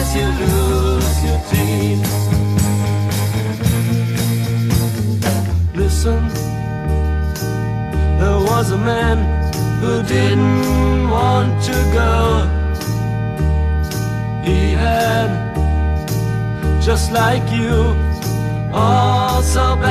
case you lose your teeth. Listen, there was a man who didn't want to go. He had, just like you, all so bad.